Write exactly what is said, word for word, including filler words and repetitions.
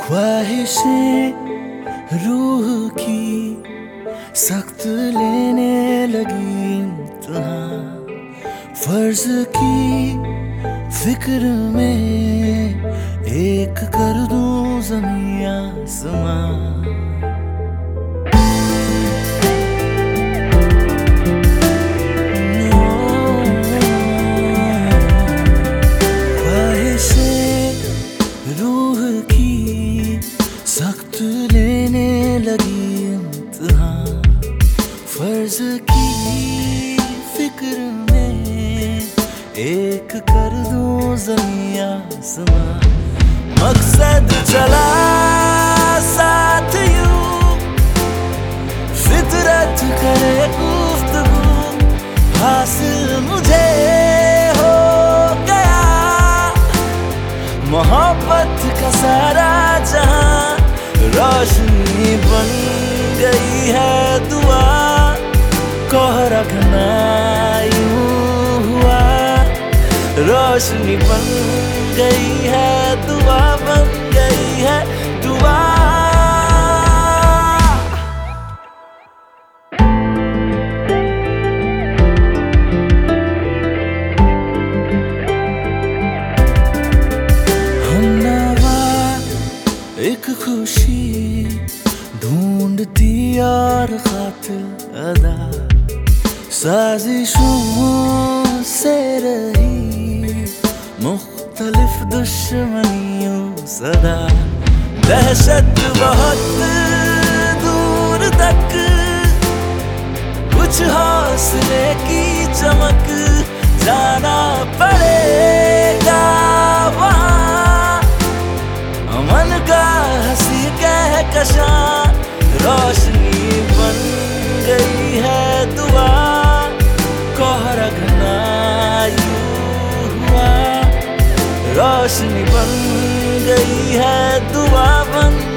ख्वाहिशें रूह की सख्त लेने लगी इम्तिहान। फर्ज की फिक्र में एक कर दूं ज़मीं आसमां। रूह की सख्त लेने लगी इम्तिहान। फर्ज की फिक्र में एक कर दूं ज़मीं आसमां। मकसद चला साथ यूं, फितरत करे गुफ्तगू, हासिल मुझे हो गया मोहब्बत का सारा जहां। रोशनी बन गई है दुआ, कोहरा घना यूं हुआ। रोशनी बन गई है दुआ, बन गई है दुआ। एक खुशी ढूंढती और खातिर अदा, साजिशों से रही मुख्तलिफ दुश्मनियों सदा। दहशत बहुत दूर तक, कुछ हौसले की चमक, जाना पड़ेगा वहाँ। अमन का हंसी कहकशां, रोशनी बन गई है दुआ, कोहरा घना यूं हुआ। रोशनी बन गई है दुआ, बन